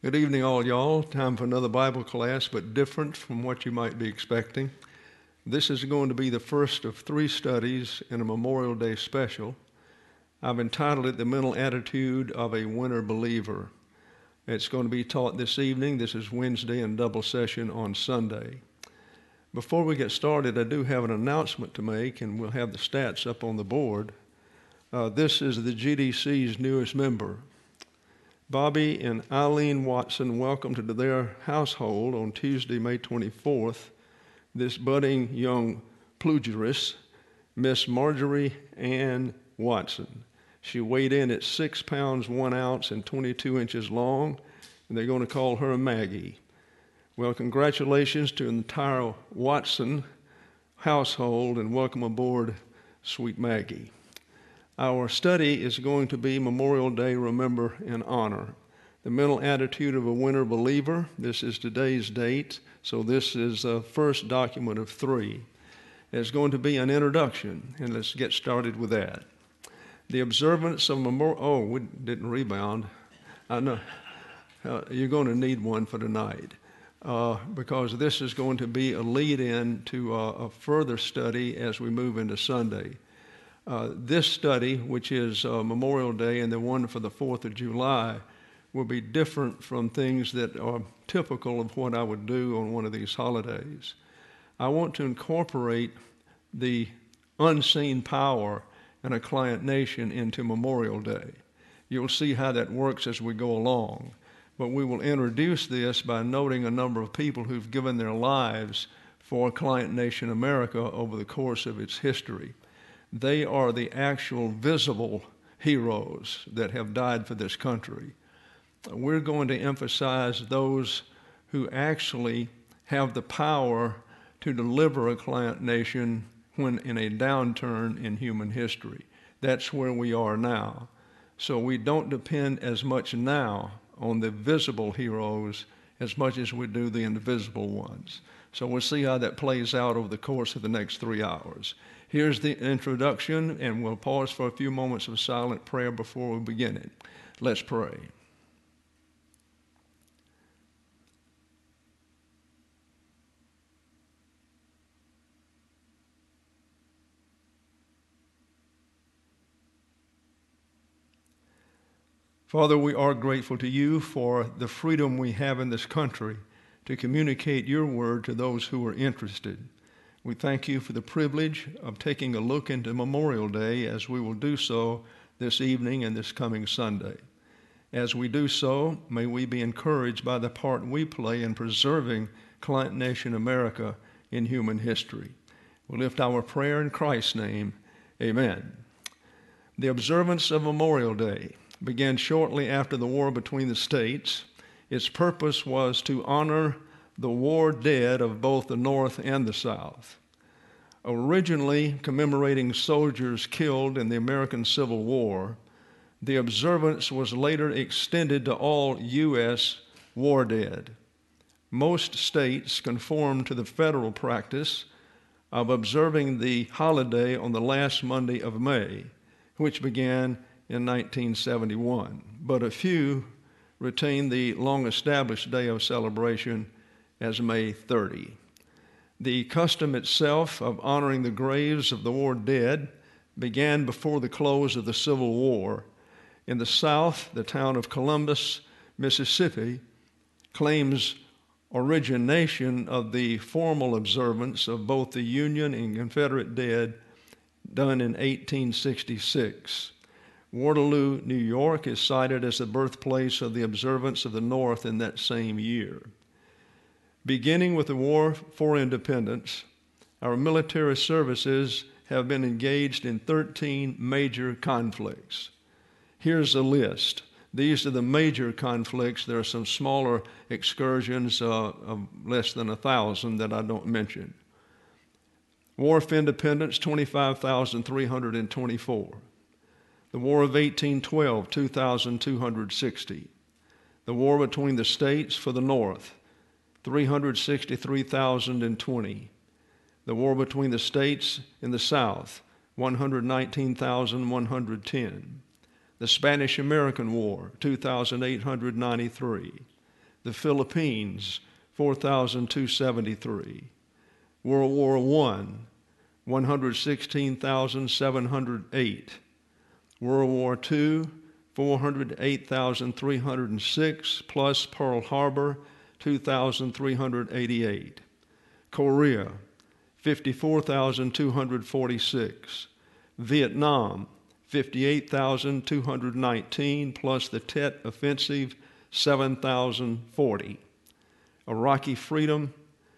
Good evening, all y'all. Time for another Bible class, but different from what you might be expecting. This is going to be the first of 3 studies in a Memorial Day special. I've entitled it The Mental Attitude of a Winter Believer. It's going to be taught this evening. This is Wednesday and double session on Sunday. Before we get started, I do have an announcement to make, and we'll have the stats up on the board. This is the GDC's newest member. Bobby and Eileen Watson welcomed to their household on Tuesday, May 24th, this budding young pugilist, Miss Marjorie Ann Watson. She weighed in at 6 pounds 1 ounce and 22 inches long, and they're going to call her Maggie. Well, congratulations to the entire Watson household, and welcome aboard, sweet Maggie. Our study is going to be Memorial Day, Remember and Honor. The mental attitude of a winter believer. This is today's date, so this is the first document of 3. There's going to be an introduction, and let's get started with that. The observance of Memorial... we didn't rebound. I know. You're going to need one for tonight, because this is going to be a lead-in to a further study as we move into Sunday. This study, which is Memorial Day and the one for the 4th of July, will be different from things that are typical of what I would do on one of these holidays. I want to incorporate the unseen power in a client nation into Memorial Day. You'll see how that works as we go along, but we will introduce this by noting a number of people who've given their lives for client nation America over the course of its history. They are the actual visible heroes that have died for this country. We're going to emphasize those who actually have the power to deliver a client nation when in a downturn in human history. That's where we are now. So we don't depend as much now on the visible heroes as much as we do the invisible ones. So we'll see how that plays out over the course of the next 3 hours. Here's the introduction, and we'll pause for a few moments of silent prayer before we begin it. Let's pray. Father, we are grateful to you for the freedom we have in this country to communicate your word to those who are interested. We thank you for the privilege of taking a look into Memorial Day, as we will do so this evening and this coming Sunday. As we do so, may we be encouraged by the part we play in preserving client nation America in human history. We lift our prayer in Christ's name. Amen. The observance of Memorial Day began shortly after the war between the states. Its purpose was to honor the war dead of both the North and the South. Originally commemorating soldiers killed in the American Civil War, the observance was later extended to all U.S. war dead. Most states conformed to the federal practice of observing the holiday on the last Monday of May, which began in 1971, but a few retained the long-established day of celebration as May 30. The custom itself of honoring the graves of the war dead began before the close of the Civil War. In the South, the town of Columbus, Mississippi, claims origination of the formal observance of both the Union and Confederate dead done in 1866. Waterloo, New York, is cited as the birthplace of the observance of the North in that same year. Beginning with the War for Independence, our military services have been engaged in 13 major conflicts. Here's a list. These are the major conflicts. There are some smaller excursions of less than 1,000 that I don't mention. War for Independence, 25,324. The War of 1812, 2,260. The war between the states for the North, 363,020. The war between the states in the South, 119,110. The Spanish-American War, 2,893. The Philippines, 4,273. World War I, 116,708. World War II, 408,306, plus Pearl Harbor, 2,388. Korea, 54,246. Vietnam, 58,219, plus the Tet Offensive, 7,040. Iraqi freedom,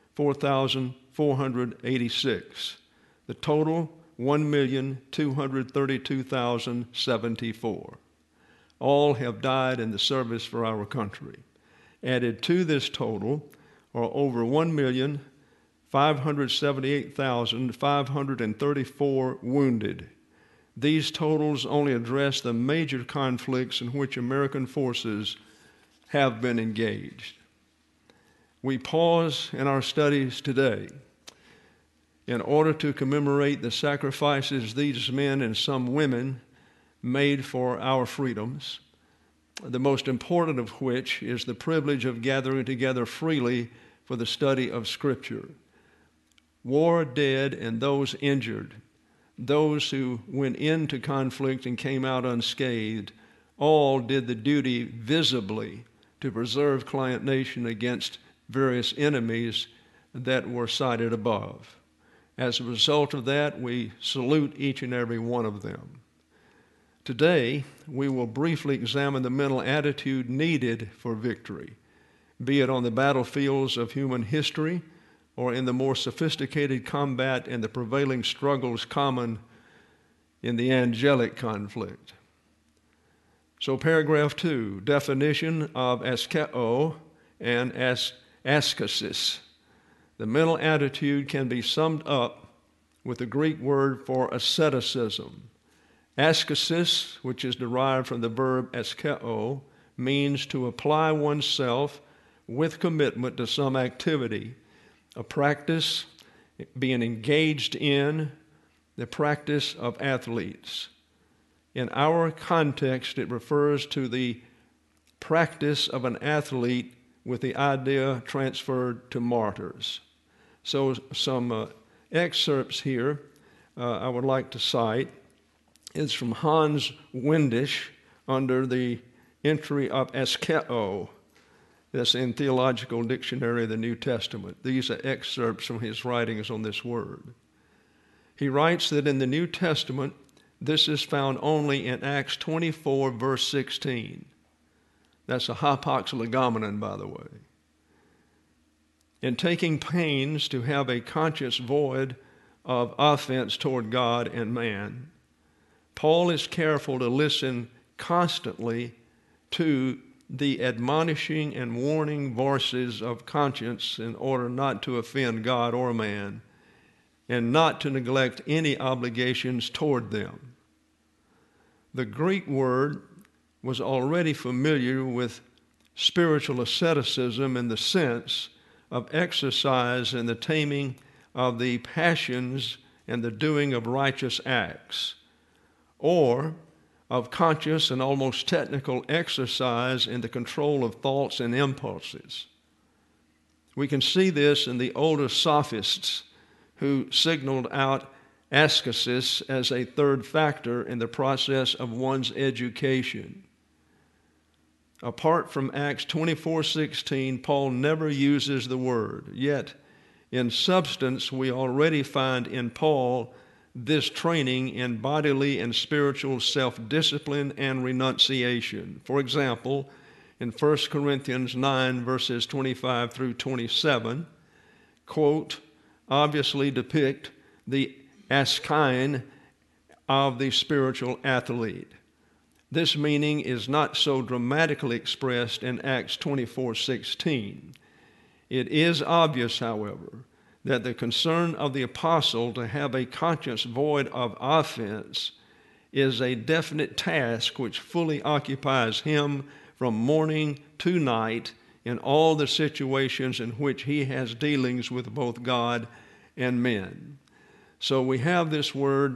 4,486. The total, 1,232,074. All have died in the service for our country. Added to this total are over 1,578,534 wounded. These totals only address the major conflicts in which American forces have been engaged. We pause in our studies today in order to commemorate the sacrifices these men and some women made for our freedoms, the most important of which is the privilege of gathering together freely for the study of Scripture. War dead and those injured, those who went into conflict and came out unscathed, all did the duty visibly to preserve Client Nation against various enemies that were cited above. As a result of that, we salute each and every one of them. Today, we will briefly examine the mental attitude needed for victory, be it on the battlefields of human history or in the more sophisticated combat and the prevailing struggles common in the angelic conflict. So paragraph 2, definition of askeo and askesis. The mental attitude can be summed up with the Greek word for asceticism. Askesis, which is derived from the verb askeo, means to apply oneself with commitment to some activity, a practice, being engaged in the practice of athletes. In our context, it refers to the practice of an athlete with the idea transferred to martyrs. So some excerpts here I would like to cite. It's from Hans Windisch under the entry of askeo. That's in Theological Dictionary of the New Testament. These are excerpts from his writings on this word. He writes that in the New Testament, this is found only in Acts 24, verse 16. That's a hapax legomenon, by the way. In taking pains to have a conscience void of offense toward God and man, Paul is careful to listen constantly to the admonishing and warning voices of conscience in order not to offend God or man, and not to neglect any obligations toward them. The Greek word was already familiar with spiritual asceticism in the sense of exercise in the taming of the passions and the doing of righteous acts, or of conscious and almost technical exercise in the control of thoughts and impulses. We can see this in the older sophists who signaled out askesis as a third factor in the process of one's education. Apart from Acts 24:16, Paul never uses the word. Yet, in substance, we already find in Paul this training in bodily and spiritual self-discipline and renunciation. For example, in 1 Corinthians 9, verses 25 through 27, quote, obviously depict the askein of the spiritual athlete. This meaning is not so dramatically expressed in Acts 24:16. It is obvious, however, that the concern of the apostle to have a conscience void of offense is a definite task which fully occupies him from morning to night in all the situations in which he has dealings with both God and men. So we have this word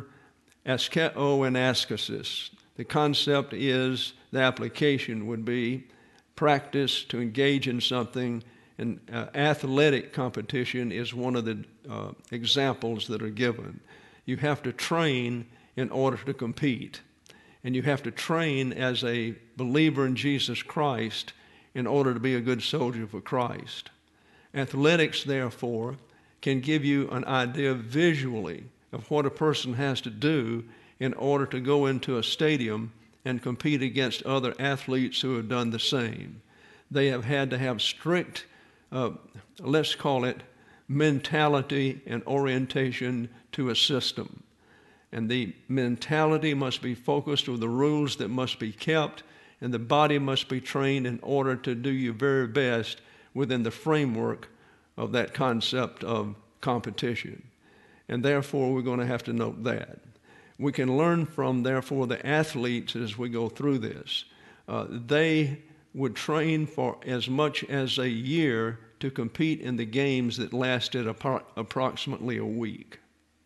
askeo and askesis. The concept is, the application would be practice, to engage in something, and athletic competition is one of the examples that are given. You have to train in order to compete, and you have to train as a believer in Jesus Christ in order to be a good soldier for Christ. Athletics, therefore, can give you an idea visually of what a person has to do in order to go into a stadium and compete against other athletes who have done the same. They have had to have strict, let's call it, mentality and orientation to a system. And the mentality must be focused on the rules that must be kept, and the body must be trained in order to do your very best within the framework of that concept of competition. And therefore, we're going to have to note that. We can learn from, therefore, the athletes as we go through this. They would train for as much as a year to compete in the games that lasted approximately a week.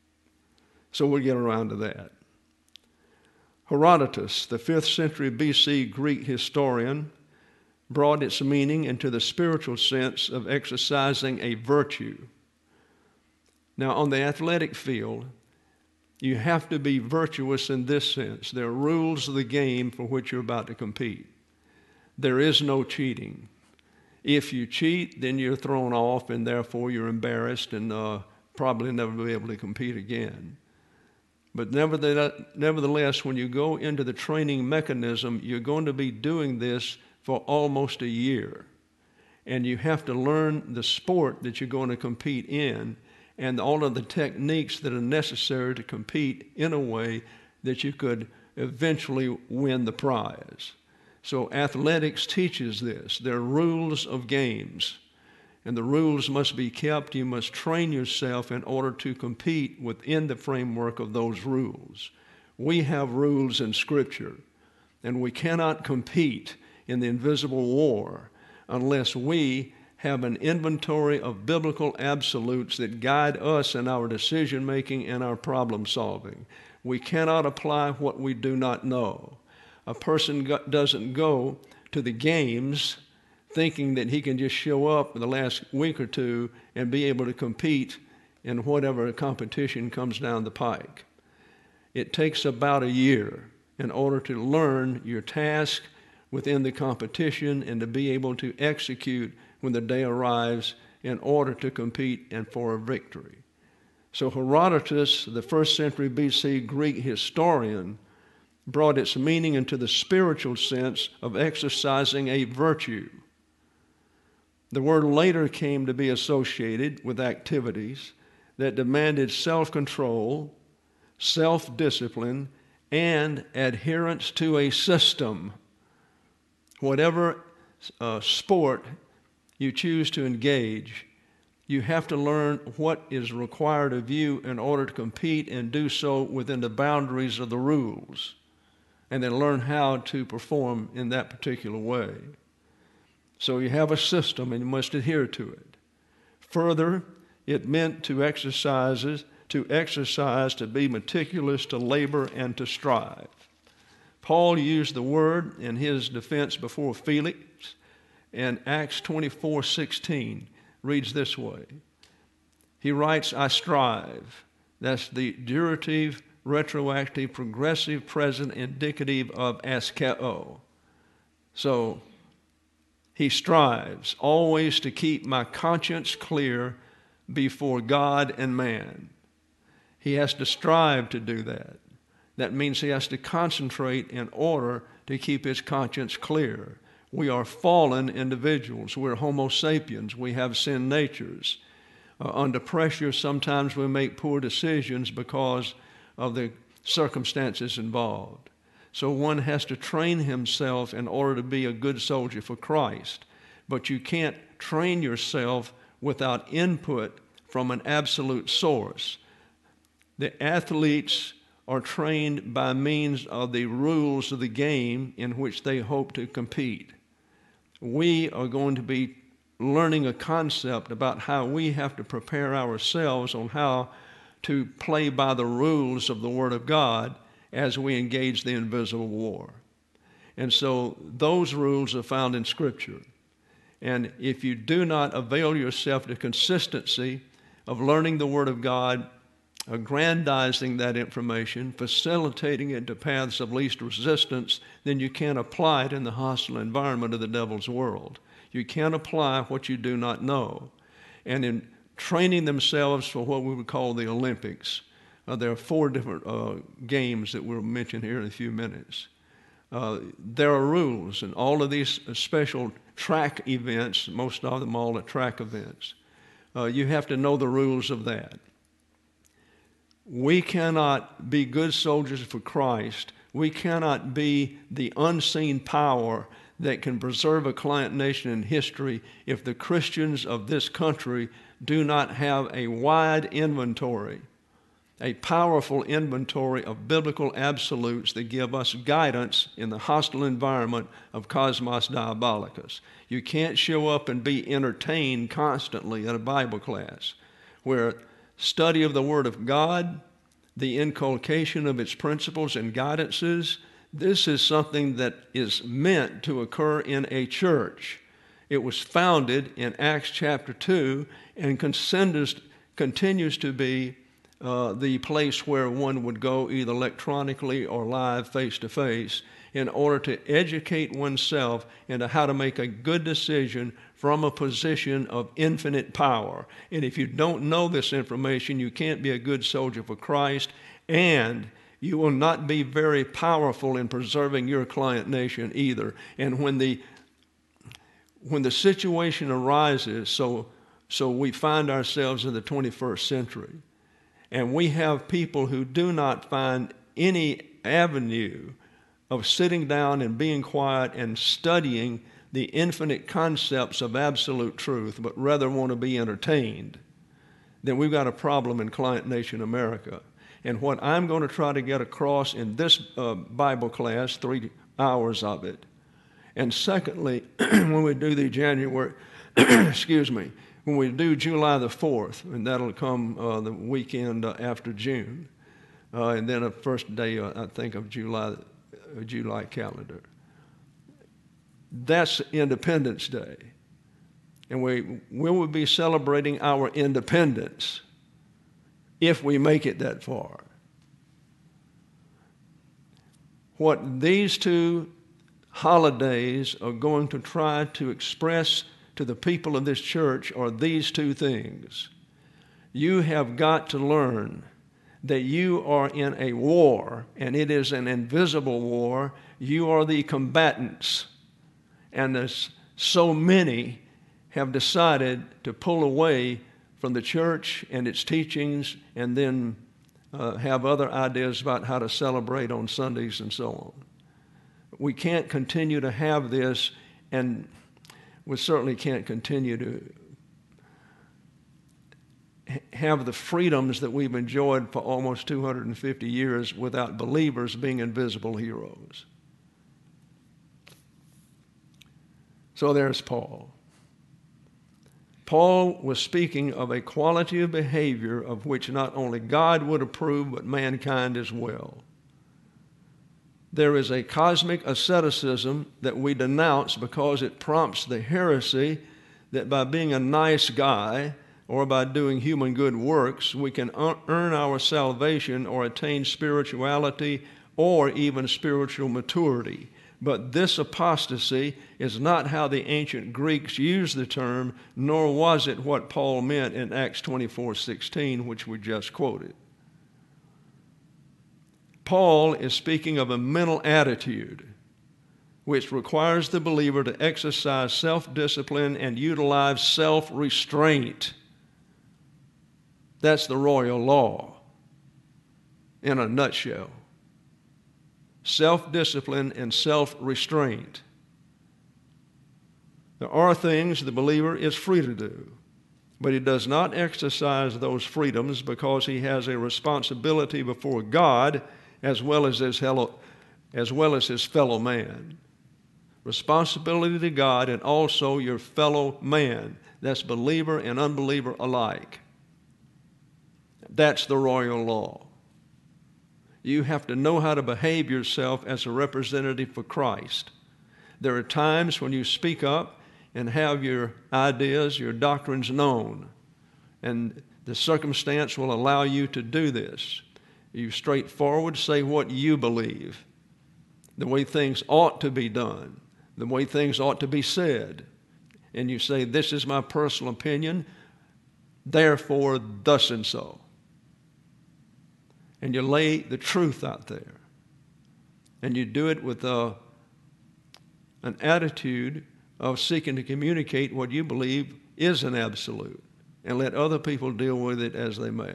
So we'll get around to that. Herodotus, the 5th century BC Greek historian, brought its meaning into the spiritual sense of exercising a virtue. Now, on the athletic field, you have to be virtuous in this sense. There are rules of the game for which you're about to compete. There is no cheating. If you cheat, then you're thrown off, and therefore you're embarrassed and probably never be able to compete again. But nevertheless, when you go into the training mechanism, you're going to be doing this for almost a year. And you have to learn the sport that you're going to compete in and all of the techniques that are necessary to compete in a way that you could eventually win the prize. So athletics teaches this. There are rules of games, and the rules must be kept. You must train yourself in order to compete within the framework of those rules. We have rules in Scripture, and we cannot compete in the invisible war unless we have an inventory of biblical absolutes that guide us in our decision-making and our problem-solving. We cannot apply what we do not know. A person doesn't go to the games thinking that he can just show up in the last week or two and be able to compete in whatever competition comes down the pike. It takes about a year in order to learn your task within the competition and to be able to execute when the day arrives in order to compete and for a victory. So Herodotus, the 1st century BC Greek historian, brought its meaning into the spiritual sense of exercising a virtue. The word later came to be associated with activities that demanded self-control, self-discipline, and adherence to a system. Whatever sport you choose to engage, you have to learn what is required of you in order to compete and do so within the boundaries of the rules, and then learn how to perform in that particular way. So you have a system and you must adhere to it. Further, it meant to exercise, to be meticulous, to labor, and to strive. Paul used the word in his defense before Felix, and Acts 24:16 reads this way. He writes, I strive. That's the durative, retroactive, progressive, present, indicative of askeo. So he strives always to keep my conscience clear before God and man. He has to strive to do that. That means he has to concentrate in order to keep his conscience clear. We are fallen individuals. We're Homo sapiens. We have sin natures. Under pressure, sometimes we make poor decisions because of the circumstances involved. So one has to train himself in order to be a good soldier for Christ. But you can't train yourself without input from an absolute source. The athletes are trained by means of the rules of the game in which they hope to compete. We are going to be learning a concept about how we have to prepare ourselves on how to play by the rules of the Word of God as we engage the invisible war. And so those rules are found in Scripture. And if you do not avail yourself to consistency of learning the Word of God, aggrandizing that information, facilitating it to paths of least resistance, then you can't apply it in the hostile environment of the devil's world. You can't apply what you do not know. And in training themselves for what we would call the Olympics, there are 4 different games that we'll mention here in a few minutes. There are rules, and all of these special track events, most of them all are track events. You have to know the rules of that. We cannot be good soldiers for Christ. We cannot be the unseen power that can preserve a client nation in history if the Christians of this country do not have a wide inventory, a powerful inventory of biblical absolutes that give us guidance in the hostile environment of Cosmos Diabolicus. You can't show up and be entertained constantly at a Bible class where study of the Word of God, the inculcation of its principles and guidances, this is something that is meant to occur in a church. It was founded in Acts chapter 2 and continues to be the place where one would go either electronically or live face-to-face in order to educate oneself into how to make a good decision from a position of infinite power. And if you don't know this information, you can't be a good soldier for Christ, and you will not be very powerful in preserving your client nation either. And when the situation arises, so we find ourselves in the 21st century, and we have people who do not find any avenue of sitting down and being quiet and studying the infinite concepts of absolute truth, but rather want to be entertained, then we've got a problem in Client Nation America. And what I'm going to try to get across in this Bible class, 3 hours of it, and secondly, when we do the January, when we do July the 4th, and that'll come the weekend after June, and then the first day, I think, of July calendar. That's Independence Day. And we will be celebrating our independence if we make it that far. What these 2 holidays are going to try to express to the people of this church are these 2 things. You have got to learn that you are in a war, and it is an invisible war. You are the combatants. And there's so many have decided to pull away from the church and its teachings and then have other ideas about how to celebrate on Sundays and so on. We can't continue to have this, and we certainly can't continue to have the freedoms that we've enjoyed for almost 250 years without believers being invisible heroes. So there's Paul. Paul was speaking of a quality of behavior of which not only God would approve, but mankind as well. There is a cosmic asceticism that we denounce because it prompts the heresy that by being a nice guy or by doing human good works, we can earn our salvation or attain spirituality or even spiritual maturity. But this apostasy is not how the ancient Greeks used the term, nor was it what Paul meant in Acts 24:16, which we just quoted. Paul is speaking of a mental attitude which requires the believer to exercise self-discipline and utilize self-restraint. That's the royal law in a nutshell. Self-discipline and self-restraint. There are things the believer is free to do, but he does not exercise those freedoms because he has a responsibility before God as well as his fellow man. Responsibility to God and also your fellow man. That's believer and unbeliever alike. That's the royal law. You have to know how to behave yourself as a representative for Christ. There are times when you speak up and have your ideas, your doctrines known, and the circumstance will allow you to do this. You straightforward say what you believe, the way things ought to be done, the way things ought to be said. And you say, this is my personal opinion, therefore thus and so. And you lay the truth out there. And you do it with an attitude of seeking to communicate what you believe is an absolute, and let other people deal with it as they may.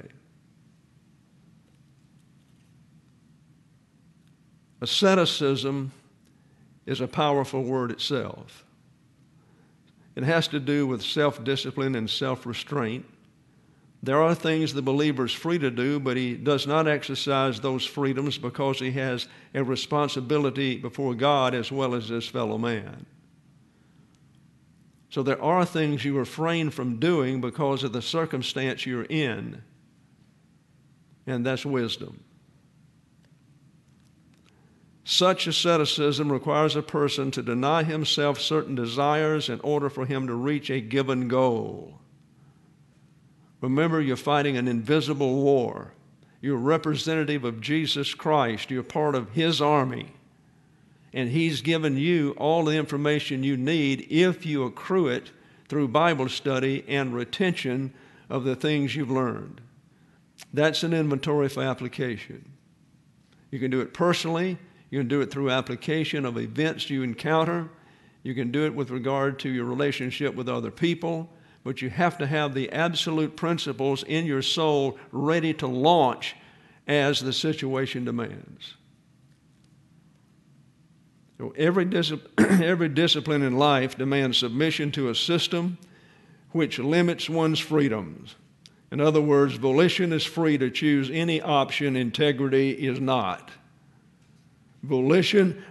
Asceticism is a powerful word itself. It has to do with self-discipline and self-restraint. There are things the believer is free to do, but he does not exercise those freedoms because he has a responsibility before God as well as his fellow man. So there are things you refrain from doing because of the circumstance you're in, and that's wisdom. Such asceticism requires a person to deny himself certain desires in order for him to reach a given goal. Remember, you're fighting an invisible war. You're a representative of Jesus Christ. You're part of his army. And he's given you all the information you need if you accrue it through Bible study and retention of the things you've learned. That's an inventory for application. You can do it personally. You can do it through application of events you encounter. You can do it with regard to your relationship with other people. But you have to have the absolute principles in your soul ready to launch as the situation demands. So every discipline in life demands submission to a system which limits one's freedoms. In other words, volition is free to choose any option, integrity is not. Volition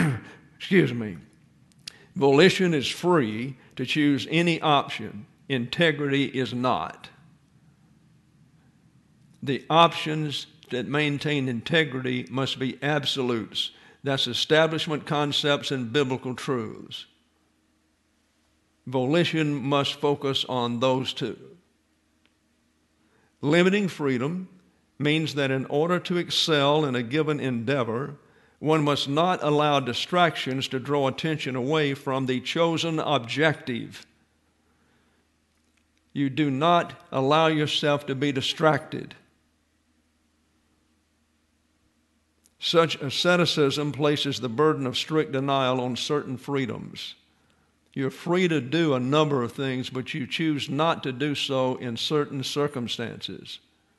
is free to choose any option, integrity is not. The options that maintain integrity must be absolutes. That's establishment concepts and biblical truths. Volition must focus on those two. Limiting freedom means that in order to excel in a given endeavor, one must not allow distractions to draw attention away from the chosen objective. You do not allow yourself to be distracted. Such asceticism places the burden of strict denial on certain freedoms. You're free to do a number of things, but you choose not to do so in certain circumstances.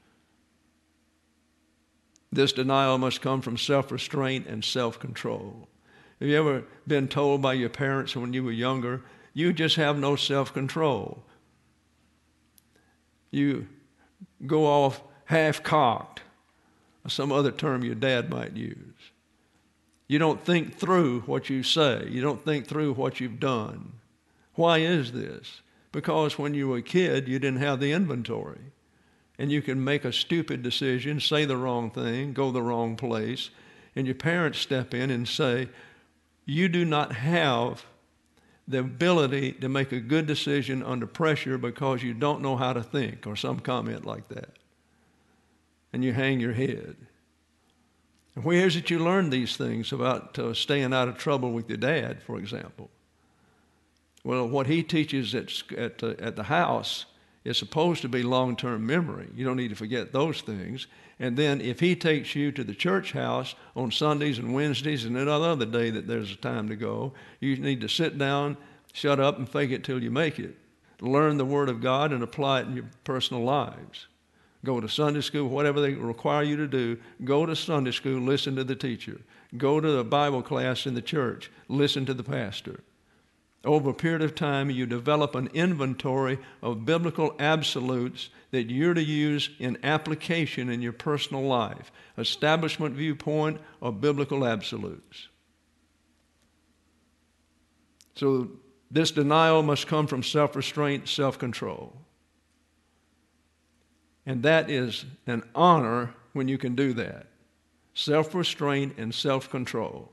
This denial must come from self-restraint and self-control. Have you ever been told by your parents when you were younger, you just have no self-control? You go off half-cocked, or some other term your dad might use. You don't think through what you say. You don't think through what you've done. Why is this? Because when you were a kid, you didn't have the inventory. And you can make a stupid decision, say the wrong thing, go the wrong place, and your parents step in and say, you do not have the ability to make a good decision under pressure because you don't know how to think, or some comment like that. And you hang your head. And where is it you learn these things about staying out of trouble with your dad, for example? Well, what he teaches at the house is supposed to be long-term memory. You don't need to forget those things. And then if he takes you to the church house on Sundays and Wednesdays and any other day that there's a time to go, you need to sit down, shut up, and fake it till you make it. Learn the Word of God and apply it in your personal lives. Go to Sunday school, whatever they require you to do. Go to Sunday school, listen to the teacher. Go to the Bible class in the church, listen to the pastor. Over a period of time, you develop an inventory of biblical absolutes that you're to use in application in your personal life. Establishment viewpoint or biblical absolutes. So this denial must come from self-restraint, self-control. And that is an honor when you can do that. self-restraint, and self-control.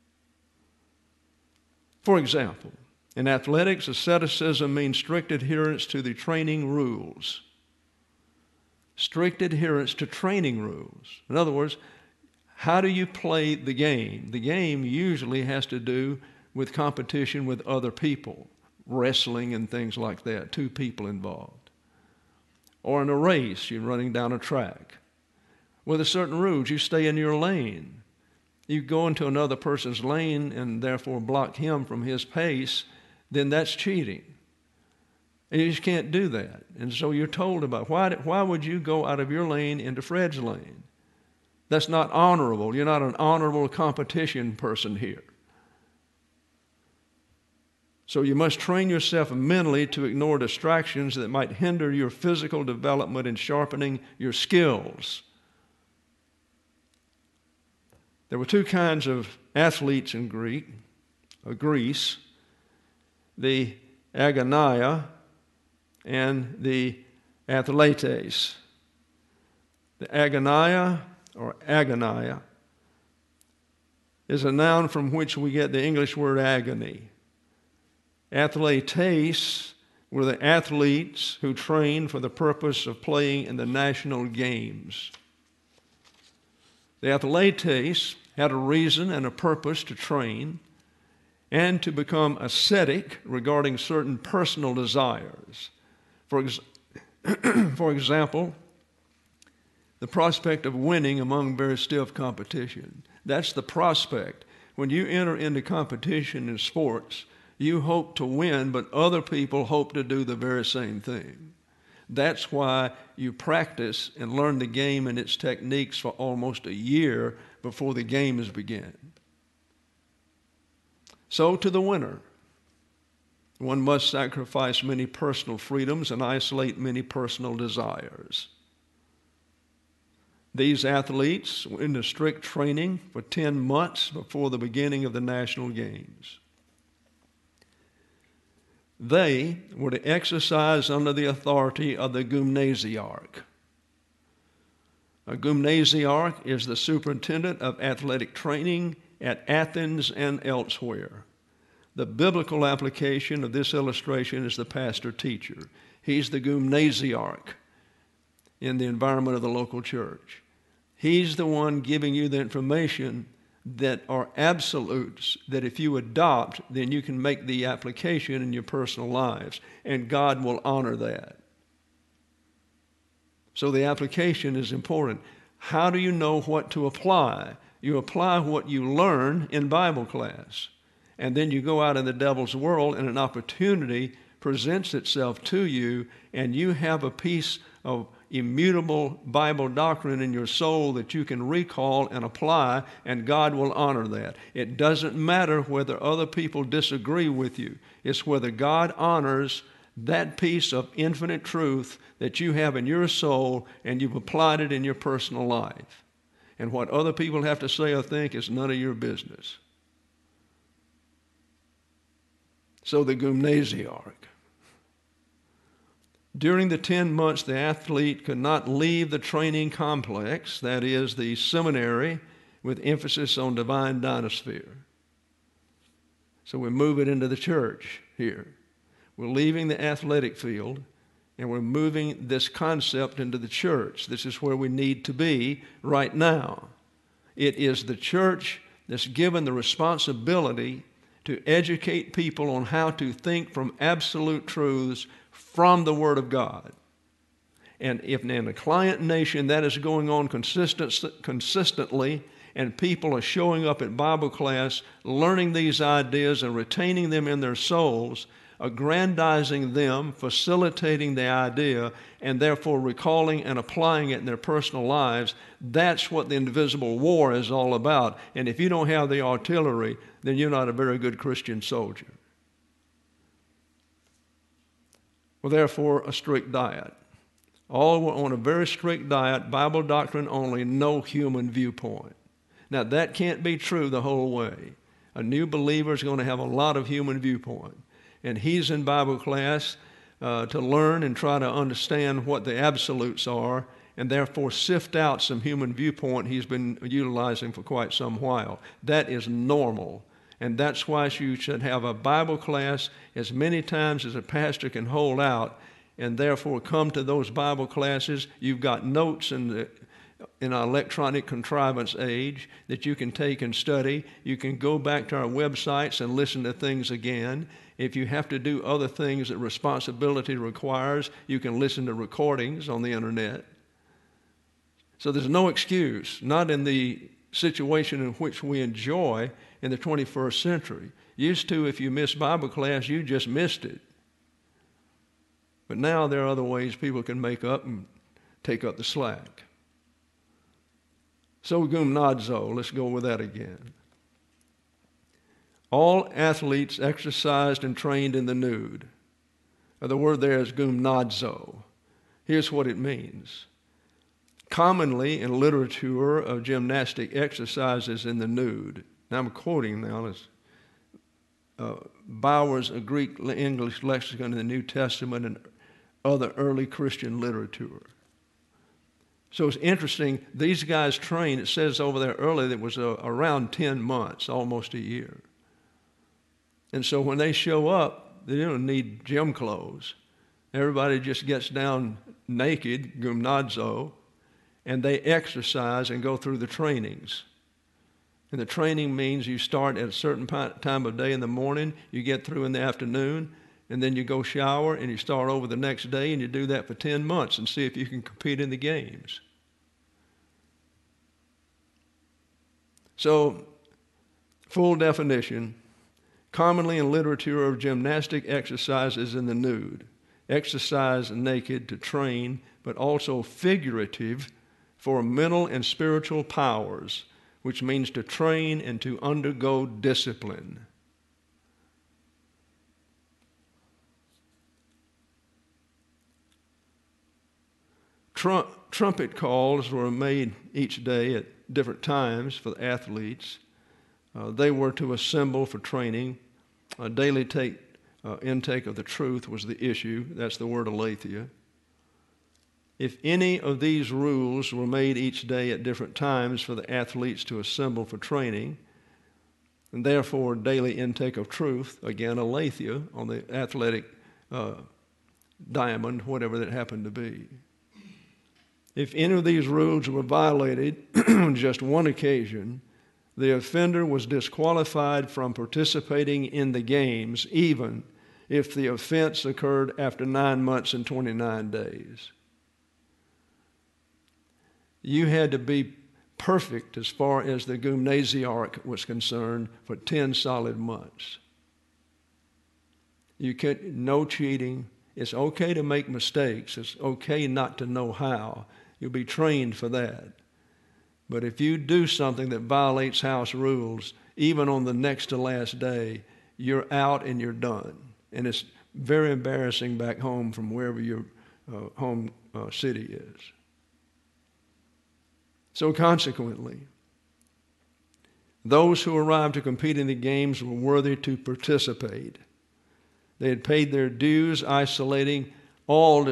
For example, in athletics, asceticism means strict adherence to the training rules. Strict adherence to training rules. In other words, how do you play the game? The game usually has to do with competition with other people, wrestling and things like that, two people involved. Or in a race, you're running down a track. With a certain rules, you stay in your lane. You go into another person's lane and therefore block him from his pace, then that's cheating. And you just can't do that. And so you're told about why would you go out of your lane into Fred's lane? That's not honorable. You're not an honorable competition person here. So you must train yourself mentally to ignore distractions that might hinder your physical development and sharpening your skills. There were two kinds of athletes in Greece, the agonia and the athletes. The agonia or agonia is a noun from which we get the English word agony. Athletes were the athletes who trained for the purpose of playing in the national games. The athletes had a reason and a purpose to train and to become ascetic regarding certain personal desires. For example, the prospect of winning among very stiff competition. That's the prospect. When you enter into competition in sports, you hope to win, but other people hope to do the very same thing. That's why you practice and learn the game and its techniques for almost a year before the game is begun. So to the winner, one must sacrifice many personal freedoms and isolate many personal desires. These athletes were in strict training for 10 months before the beginning of the national games. They were to exercise under the authority of the gymnasiarch. A gymnasiarch is the superintendent of athletic training at Athens and elsewhere. The biblical application of this illustration is the pastor-teacher. He's the gymnasiarch in the environment of the local church. He's the one giving you the information that are absolutes that if you adopt, then you can make the application in your personal lives, and God will honor that. So the application is important. How do you know what to apply? You apply what you learn in Bible class, and then you go out in the devil's world and an opportunity presents itself to you, and you have a piece of immutable Bible doctrine in your soul that you can recall and apply, and God will honor that. It doesn't matter whether other people disagree with you. It's whether God honors that piece of infinite truth that you have in your soul and you've applied it in your personal life. And what other people have to say or think is none of your business. So the gymnasiarch. During the 10 months, the athlete could not leave the training complex, that is, the seminary, with emphasis on divine dynasphere. So we move it into the church here. We're leaving the athletic field, and we're moving this concept into the church. This is where we need to be right now. It is the church that's given the responsibility to educate people on how to think from absolute truths from the Word of God. And if in a client nation that is going on consistently, and people are showing up at Bible class, learning these ideas and retaining them in their souls, aggrandizing them, facilitating the idea, and therefore recalling and applying it in their personal lives, that's what the invisible war is all about. And if you don't have the artillery, then you're not a very good Christian soldier. Well, therefore, a strict diet. All were on a very strict diet, Bible doctrine only, no human viewpoint. Now, that can't be true the whole way. A new believer is going to have a lot of human viewpoint. And he's in Bible class to learn and try to understand what the absolutes are, and therefore sift out some human viewpoint he's been utilizing for quite some while. That is normal. And that's why you should have a Bible class as many times as a pastor can hold out, and therefore come to those Bible classes. You've got notes in our electronic contrivance age that you can take and study. You can go back to our websites and listen to things again. If you have to do other things that responsibility requires, you can listen to recordings on the internet. So there's no excuse, not in the situation in which we enjoy in the 21st century. Used to, if you missed Bible class, you just missed it. But now there are other ways people can make up and take up the slack. So gymnazo, let's go with that again. All athletes exercised and trained in the nude. The word there is gymnazo. Here's what it means. Commonly in literature of gymnastic exercises in the nude. Now I'm quoting now as Bowers, a Greek-English lexicon in the New Testament, and other early Christian literature. So it's interesting, these guys trained, it says over there earlier that it was around 10 months, almost a year. And so when they show up, they don't need gym clothes. Everybody just gets down naked, gymnazo, and they exercise and go through the trainings. And the training means you start at a certain time of day in the morning, you get through in the afternoon, and then you go shower and you start over the next day, and you do that for 10 months and see if you can compete in the games. So, full definition, commonly in literature of gymnastic exercises in the nude, exercise naked to train, but also figurative for mental and spiritual powers, which means to train and to undergo discipline. Trumpet calls were made each day at different times for the athletes. They were to assemble for training. A daily intake of the truth was the issue. That's the word aletheia. If any of these rules were made each day at different times for the athletes to assemble for training, and therefore daily intake of truth, again, aletheia on the athletic diamond, whatever that happened to be. If any of these rules were violated on just one occasion, the offender was disqualified from participating in the games, even if the offense occurred after 9 months and 29 days. You had to be perfect as far as the gymnasiarch was concerned for 10 solid months. No cheating. It's okay to make mistakes. It's okay not to know how. You'll be trained for that. But if you do something that violates house rules, even on the next to last day, you're out and you're done. And it's very embarrassing back home from wherever your home city is. So consequently, those who arrived to compete in the games were worthy to participate. They had paid their dues, isolating all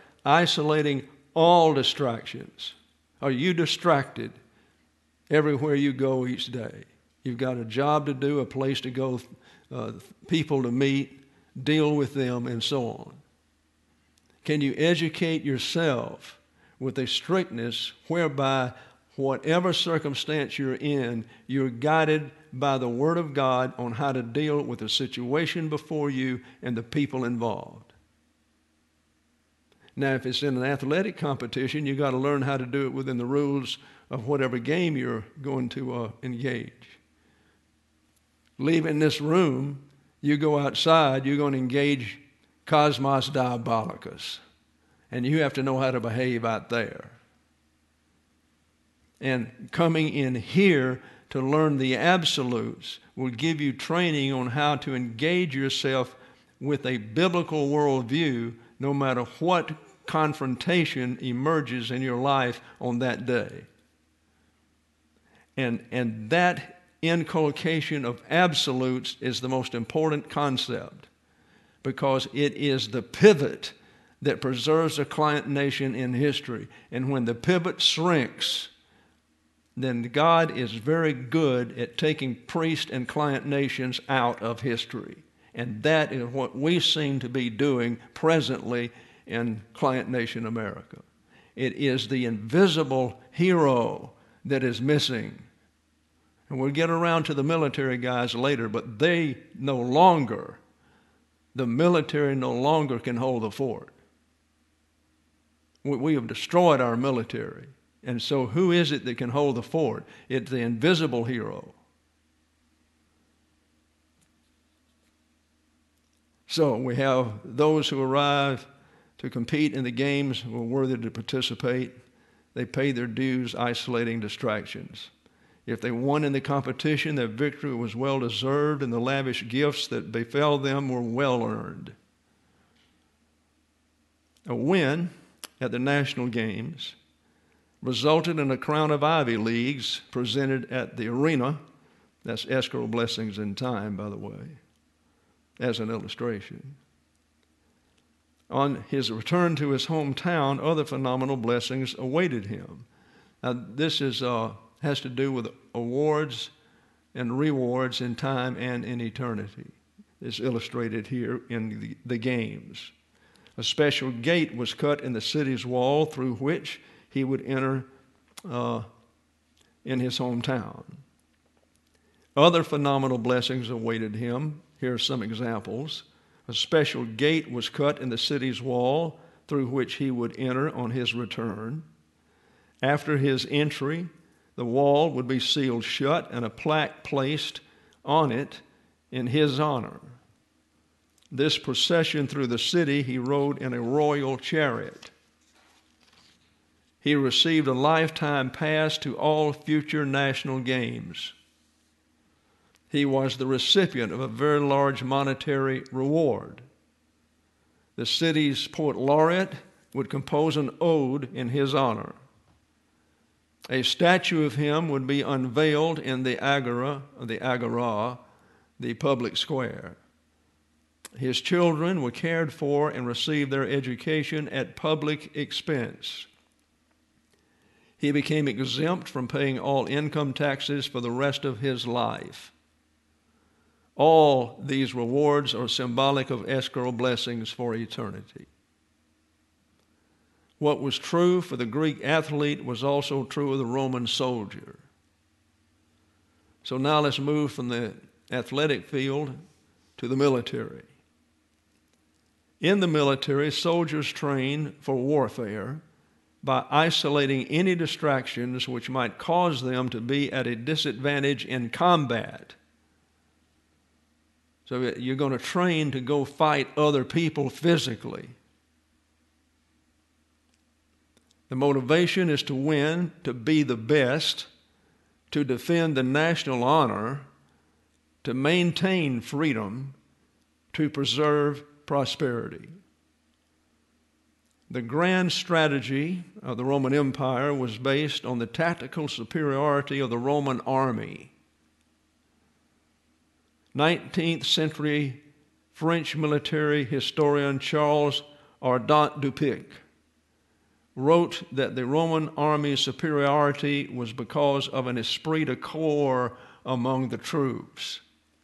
distractions. Are you distracted everywhere you go each day? You've got a job to do, a place to go, people to meet, deal with them, and so on. Can you educate yourself with a strictness whereby whatever circumstance you're in, you're guided by the Word of God on how to deal with the situation before you and the people involved? Now, if it's in an athletic competition, you've got to learn how to do it within the rules of whatever game you're going to engage. Leaving this room, you go outside, you're going to engage Cosmos Diabolicus, and you have to know how to behave out there. And coming in here to learn the absolutes will give you training on how to engage yourself with a biblical worldview no matter what confrontation emerges in your life on that day. And that inculcation of absolutes is the most important concept, because it is the pivot that preserves a client nation in history. And when the pivot shrinks, then God is very good at taking priest and client nations out of history. And that is what we seem to be doing presently in client nation America. It is the invisible hero that is missing. And we'll get around to the military guys later, but the military no longer can hold the fort. We have destroyed our military. And so who is it that can hold the fort? It's the invisible hero. So we have those who arrive to compete in the games who are worthy to participate. They pay their dues, isolating distractions. If they won in the competition, their victory was well deserved, and the lavish gifts that befell them were well earned. A win at the national games resulted in a crown of Ivy Leagues presented at the arena. That's Escrow Blessings in Time, by the way, as an illustration. On his return to his hometown, other phenomenal blessings awaited him. Now, this has to do with awards and rewards in time and in eternity. It's illustrated here in the games. A special gate was cut in the city's wall through which he would enter in his hometown. Other phenomenal blessings awaited him. Here are some examples. A special gate was cut in the city's wall through which he would enter on his return. After his entry, the wall would be sealed shut and a plaque placed on it in his honor. This procession through the city, he rode in a royal chariot. He received a lifetime pass to all future national games. He was the recipient of a very large monetary reward. The city's poet laureate would compose an ode in his honor. A statue of him would be unveiled in the agora, the public square. His children were cared for and received their education at public expense. He became exempt from paying all income taxes for the rest of his life. All these rewards are symbolic of escrow blessings for eternity. What was true for the Greek athlete was also true of the Roman soldier. So now let's move from the athletic field to the military. In the military, soldiers train for warfare by isolating any distractions which might cause them to be at a disadvantage in combat. So you're going to train to go fight other people physically. The motivation is to win, to be the best, to defend the national honor, to maintain freedom, to preserve prosperity. The grand strategy of the Roman Empire was based on the tactical superiority of the Roman army. 19th century French military historian Charles Ardant Dupic wrote that the Roman army's superiority was because of an esprit de corps among the troops.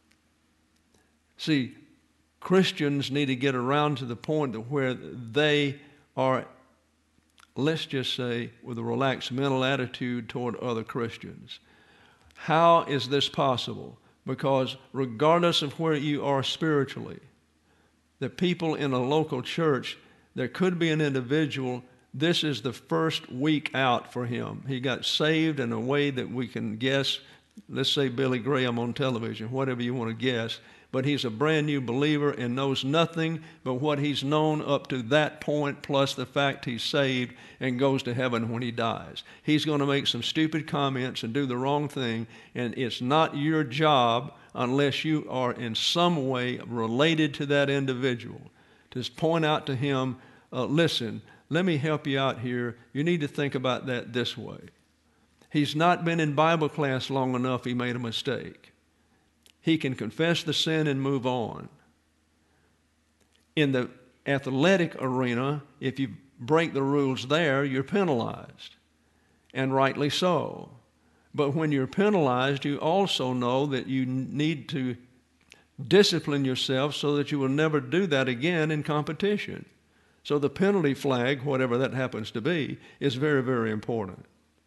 See, Christians need to get around to the point where they are, let's just say, with a relaxed mental attitude toward other Christians. How is this possible? Because regardless of where you are spiritually, the people in a local church, there could be an individual, this is the first week out for him. He got saved in a way that we can guess, let's say Billy Graham on television, whatever you want to guess, but he's a brand new believer and knows nothing but what he's known up to that point, plus the fact he's saved and goes to heaven when he dies. He's going to make some stupid comments and do the wrong thing, and it's not your job, unless you are in some way related to that individual, to point out to him, listen, let me help you out here. You need to think about that this way. He's not been in Bible class long enough, he made a mistake. He can confess the sin and move on. In the athletic arena, if you break the rules there, you're penalized, and rightly so. But when you're penalized, you also know that you need to discipline yourself so that you will never do that again in competition. So the penalty flag, whatever that happens to be, is very, very important.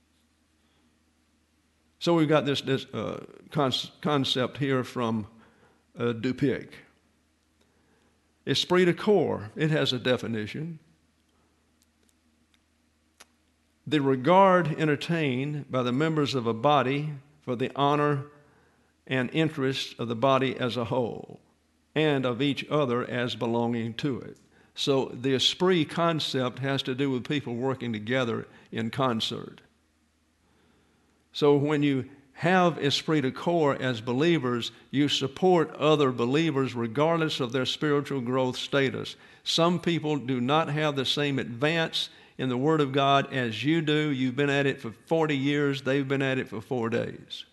So we've got this concept here from Dupic. Esprit de corps, it has a definition. The regard entertained by the members of a body for the honor and interest of the body as a whole, and of each other as belonging to it. So the esprit concept has to do with people working together in concert. So when you have esprit de corps as believers, you support other believers regardless of their spiritual growth status. Some people do not have the same advance in the Word of God as you do. You've been at it for 40 years. They've been at it for 4 days.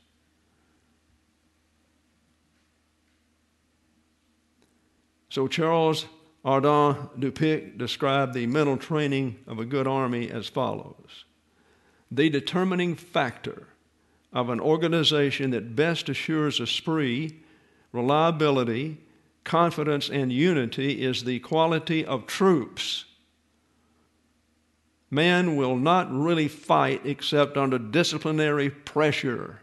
So Charles Ardon Dupic described the mental training of a good army as follows. The determining factor of an organization that best assures esprit, reliability, confidence, and unity is the quality of troops. Man will not really fight except under disciplinary pressure.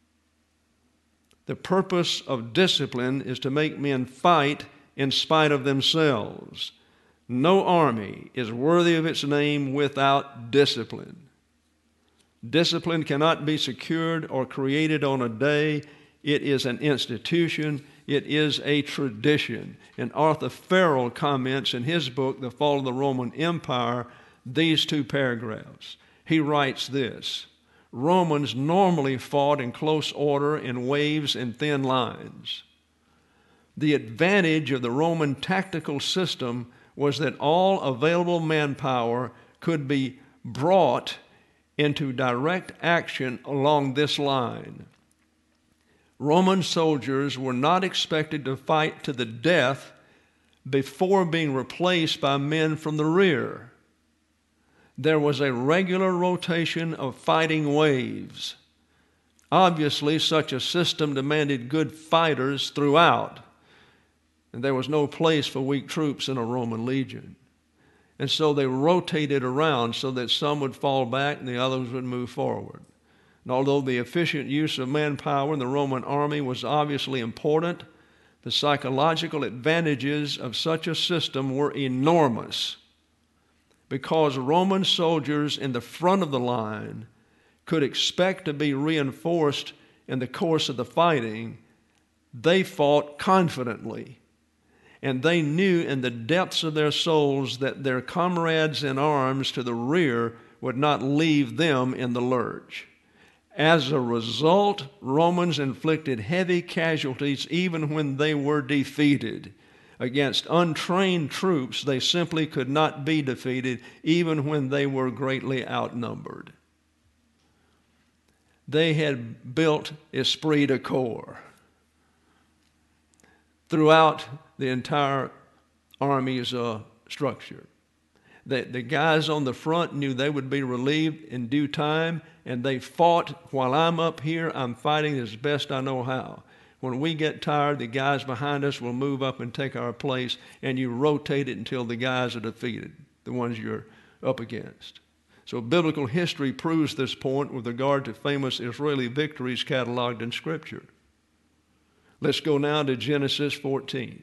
The purpose of discipline is to make men fight in spite of themselves. No army is worthy of its name without discipline. Discipline cannot be secured or created on a day. It is an institution. It is a tradition. And Arthur Farrell comments in his book, The Fall of the Roman Empire, these 2 paragraphs. He writes this: Romans normally fought in close order in waves and thin lines. The advantage of the Roman tactical system was that all available manpower could be brought into direct action along this line. Roman soldiers were not expected to fight to the death before being replaced by men from the rear. There was a regular rotation of fighting waves. Obviously, such a system demanded good fighters throughout, and there was no place for weak troops in a Roman legion. And so they rotated around so that some would fall back and the others would move forward. And although the efficient use of manpower in the Roman army was obviously important, the psychological advantages of such a system were enormous, because Roman soldiers in the front of the line could expect to be reinforced in the course of the fighting. They fought confidently, and they knew in the depths of their souls that their comrades in arms to the rear would not leave them in the lurch. As a result, Romans inflicted heavy casualties even when they were defeated. Against untrained troops, they simply could not be defeated even when they were greatly outnumbered. They had built esprit de corps throughout the entire army's structure. The guys on the front knew they would be relieved in due time, and they fought. While I'm up here, I'm fighting as best I know how. When we get tired, the guys behind us will move up and take our place, and you rotate it until the guys are defeated, the ones you're up against. So biblical history proves this point with regard to famous Israeli victories cataloged in Scripture. Let's go now to Genesis 14.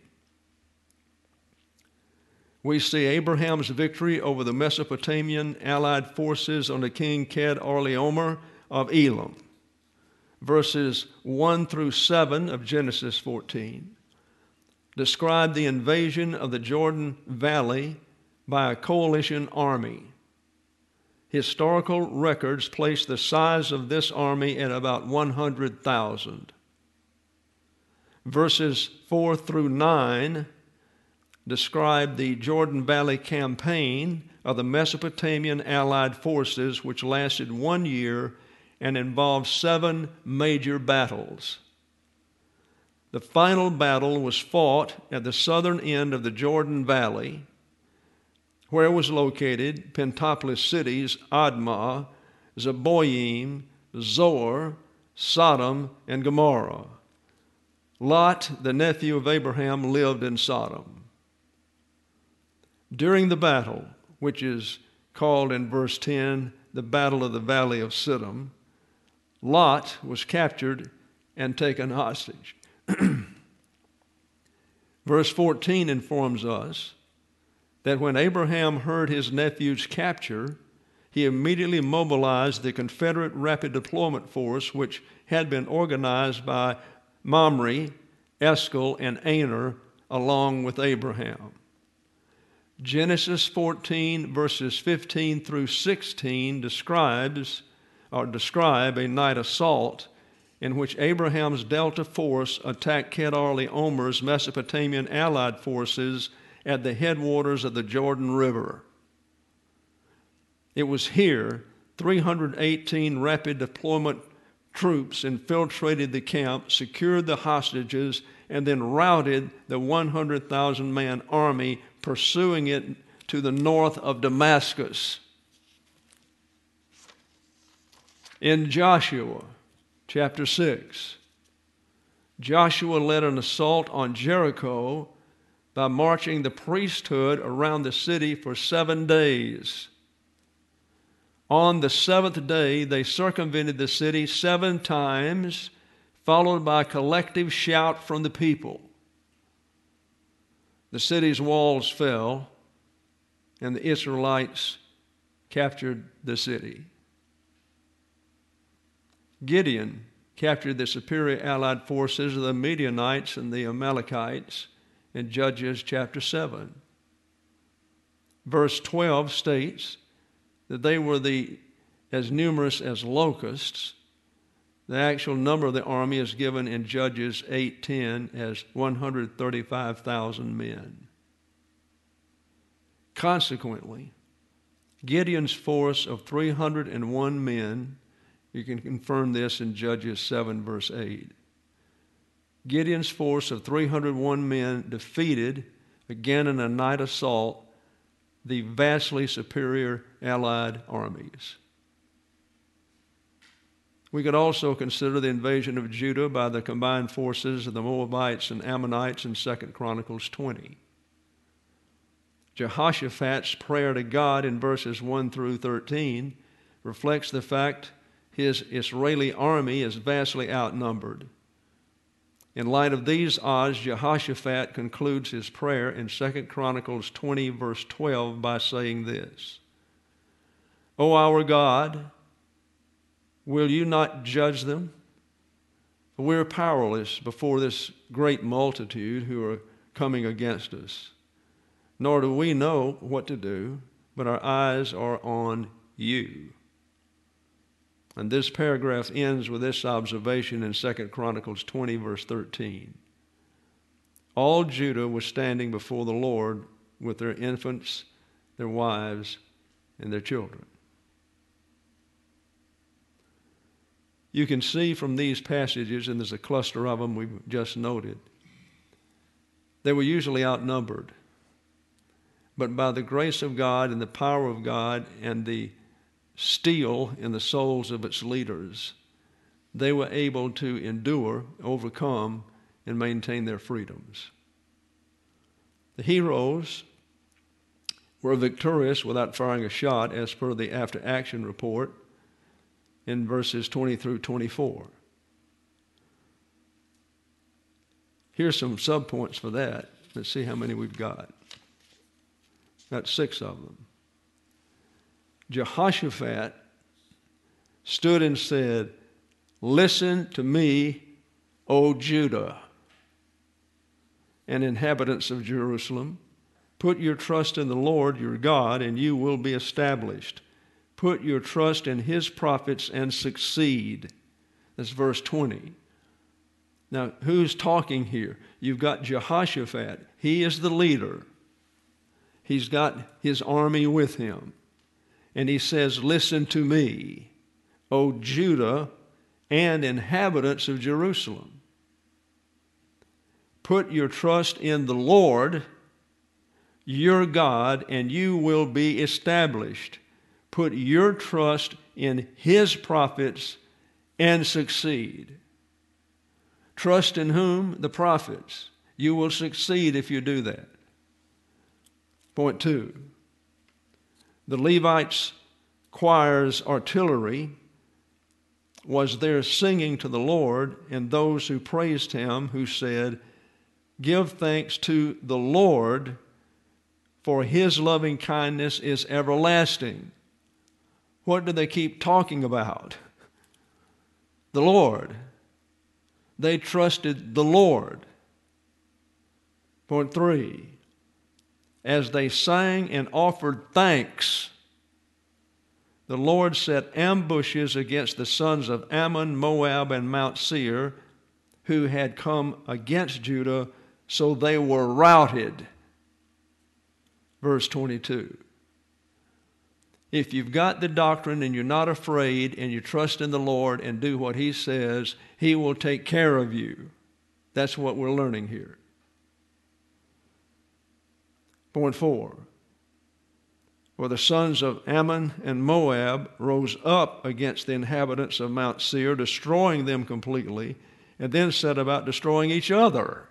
We see Abraham's victory over the Mesopotamian allied forces under King Kedorlaomer of Elam. Verses 1 through 7 of Genesis 14 describe the invasion of the Jordan Valley by a coalition army. Historical records place the size of this army at about 100,000. Verses 4 through 9 describe the Jordan Valley campaign of the Mesopotamian allied forces, which lasted 1 year and involved 7 major battles. The final battle was fought at the southern end of the Jordan Valley, where was located Pentapolis cities, Admah, Zeboim, Zoar, Sodom, and Gomorrah. Lot, the nephew of Abraham, lived in Sodom. During the battle, which is called in verse 10 the Battle of the Valley of Siddim, Lot was captured and taken hostage. Verse 14 informs us that when Abraham heard his nephew's capture, he immediately mobilized the Confederate Rapid Deployment Force, which had been organized by Mamre, Eshcol, and Aner, along with Abraham. Genesis 14, verses 15 through 16 describe a night assault in which Abraham's Delta force attacked Kedar-Laomer's Mesopotamian allied forces at the headwaters of the Jordan River. It was here 318 rapid deployment troops infiltrated the camp, secured the hostages, and then routed the 100,000-man army pursuing it to the north of Damascus. In Joshua chapter 6, Joshua led an assault on Jericho by marching the priesthood around the city for 7 days. On the 7th day, they circumvented the city 7 times, followed by a collective shout from the people. The city's walls fell, and the Israelites captured the city. Gideon captured the superior allied forces of the Midianites and the Amalekites in Judges chapter 7. Verse 12 states that they were as numerous as locusts. The actual number of the army is given in Judges 8:10 as 135,000 men. Consequently, Gideon's force of 301 men, you can confirm this in Judges 7, verse 8. Gideon's force of 301 men defeated, again in a night assault, the vastly superior allied armies. We could also consider the invasion of Judah by the combined forces of the Moabites and Ammonites in 2 Chronicles 20. Jehoshaphat's prayer to God in verses 1 through 13 reflects the fact his Israeli army is vastly outnumbered. In light of these odds, Jehoshaphat concludes his prayer in 2 Chronicles 20, verse 12, by saying this: O our God, will you not judge them? For we are powerless before this great multitude who are coming against us. Nor do we know what to do, but our eyes are on you. And this paragraph ends with this observation in 2 Chronicles 20, verse 13. All Judah was standing before the Lord with their infants, their wives, and their children. You can see from these passages, and there's a cluster of them we've just noted, they were usually outnumbered. But by the grace of God and the power of God and the steel in the souls of its leaders, they were able to endure, overcome, and maintain their freedoms. The heroes were victorious without firing a shot, as per the after-action report in verses 20 through 24. Here's some subpoints for that. Let's see how many we've got. Got 6 of them. Jehoshaphat stood and said, Listen to me, O Judah and inhabitants of Jerusalem. Put your trust in the Lord your God, and you will be established. Put your trust in his prophets and succeed. That's verse 20. Now, who's talking here? You've got Jehoshaphat. He is the leader. He's got his army with him. And he says, Listen to me, O Judah and inhabitants of Jerusalem. Put your trust in the Lord your God, and you will be established. Put your trust in His prophets and succeed. Trust in whom? The prophets. You will succeed if you do that. Point 2. The Levites' choir's artillery was there singing to the Lord, and those who praised Him, who said, "Give thanks to the Lord, for His loving kindness is everlasting." What do they keep talking about? The Lord. They trusted the Lord. Point 3. As they sang and offered thanks, the Lord set ambushes against the sons of Ammon, Moab, and Mount Seir, who had come against Judah, so they were routed. Verse 22. If you've got the doctrine and you're not afraid and you trust in the Lord and do what He says, He will take care of you. That's what we're learning here. Point 4. For the sons of Ammon and Moab rose up against the inhabitants of Mount Seir, destroying them completely, and then set about destroying each other.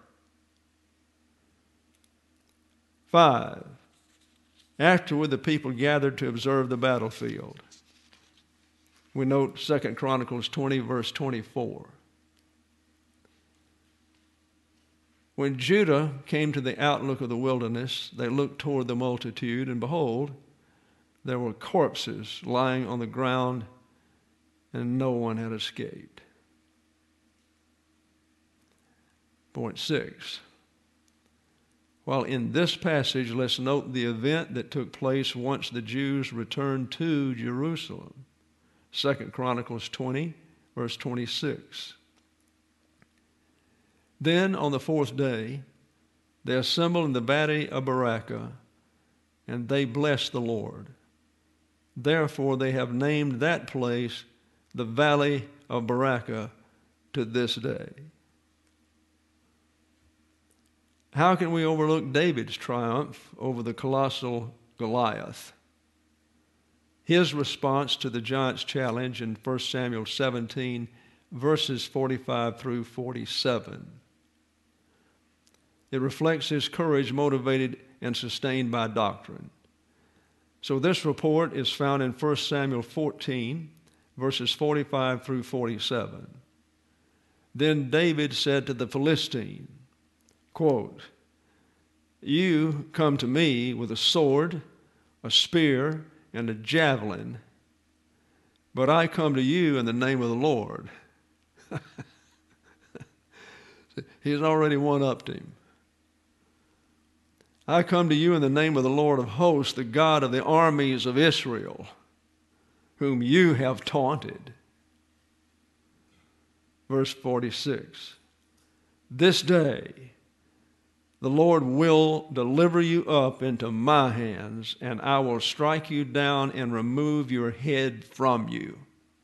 5. Afterward, the people gathered to observe the battlefield. We note 2 Chronicles 20, verse 24. When Judah came to the outlook of the wilderness, they looked toward the multitude, and behold, there were corpses lying on the ground, and no one had escaped. Point 6. While in this passage, let's note the event that took place once the Jews returned to Jerusalem. 2 Chronicles 20, verse 26. Then on the 4th day, they assembled in the valley of Berachah, and they blessed the Lord. Therefore they have named that place the Valley of Berachah to this day. How can we overlook David's triumph over the colossal Goliath? His response to the giant's challenge in 1 Samuel 17, verses 45 through 47. It reflects his courage motivated and sustained by doctrine. So this report is found in 1 Samuel 14, verses 45 through 47. Then David said to the Philistine, quote, "You come to me with a sword, a spear, and a javelin, but I come to you in the name of the Lord." He's already one-upped him. "I come to you in the name of the Lord of hosts, the God of the armies of Israel, whom you have taunted." Verse 46, "This day the Lord will deliver you up into my hands, and I will strike you down and remove your head from you."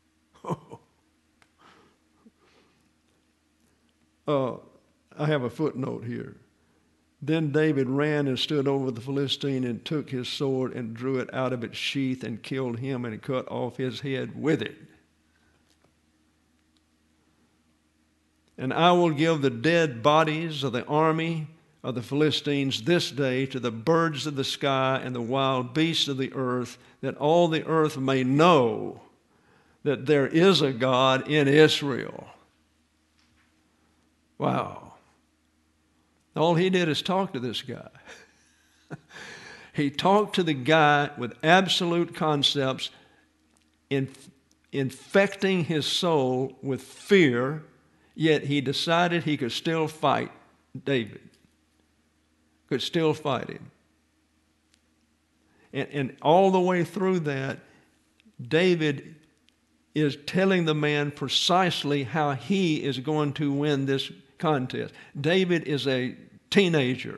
I have a footnote here. Then David ran and stood over the Philistine and took his sword and drew it out of its sheath and killed him and cut off his head with it. "And I will give the dead bodies of the army of the Philistines this day to the birds of the sky and the wild beasts of the earth, that all the earth may know that there is a God in Israel." Wow. All he did is talk to this guy. He talked to the guy with absolute concepts, infecting his soul with fear, yet he decided he could still fight David. Could still fight him. And all the way through that, David is telling the man precisely how he is going to win this contest. David is a teenager.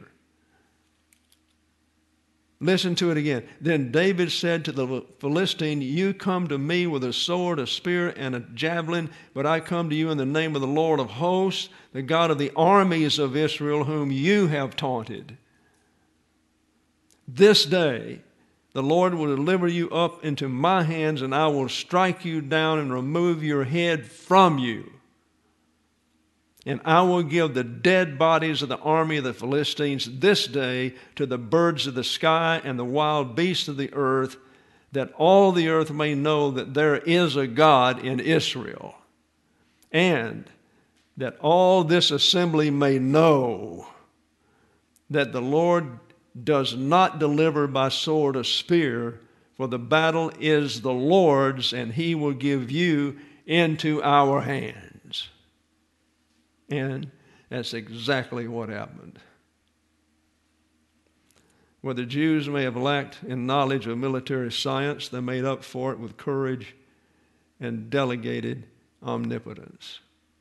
Listen to it again. "Then David said to the Philistine, you come to me with a sword, a spear, and a javelin, but I come to you in the name of the Lord of hosts, the God of the armies of Israel, whom you have taunted." this day the Lord will deliver you up into my hands, and I will strike you down and remove your head from you. And I will give the dead bodies of the army of the Philistines this day to the birds of the sky and the wild beasts of the earth, that all the earth may know that there is a God in Israel, and that all this assembly may know that the Lord does not deliver by sword or spear, for the battle is the Lord's, and he will give you into our hands. And that's exactly what happened. Where the Jews may have lacked in knowledge of military science, they made up for it with courage and delegated omnipotence.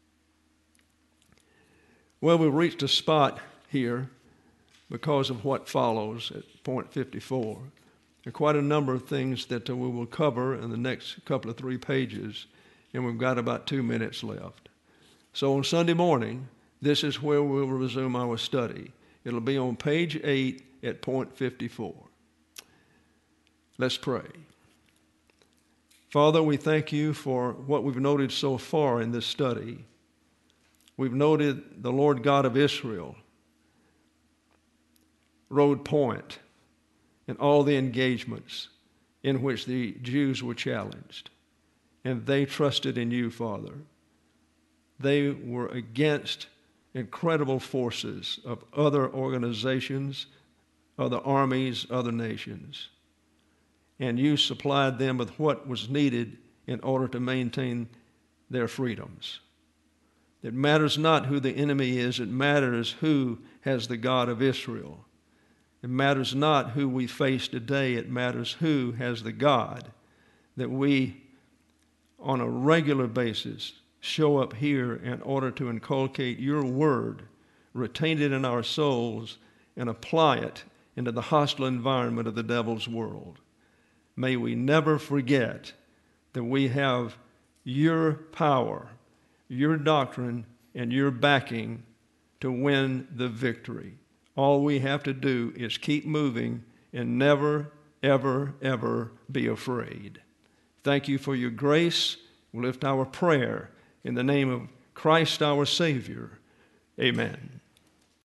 Well, we've reached a spot here because of what follows at point 54. There are quite a number of things that we will cover in the next couple of 3 pages, and we've got about 2 minutes left. So on Sunday morning, this is where we'll resume our study. It'll be on page 8 at point 54. Let's pray. Father, we thank you for what we've noted so far in this study. We've noted the Lord God of Israel, Road Point, and all the engagements in which the Jews were challenged. And they trusted in you, Father. They were against incredible forces of other organizations, other armies, other nations. And you supplied them with what was needed in order to maintain their freedoms. It matters not who the enemy is, it matters who has the God of Israel. It matters not who we face today, it matters who has the God that we, on a regular basis, show up here in order to inculcate your word, retain it in our souls, and apply it into the hostile environment of the devil's world. May we never forget that we have your power, your doctrine, and your backing to win the victory. All we have to do is keep moving and never, ever, ever be afraid. Thank you for your grace. We lift our prayer in the name of Christ our Savior. Amen.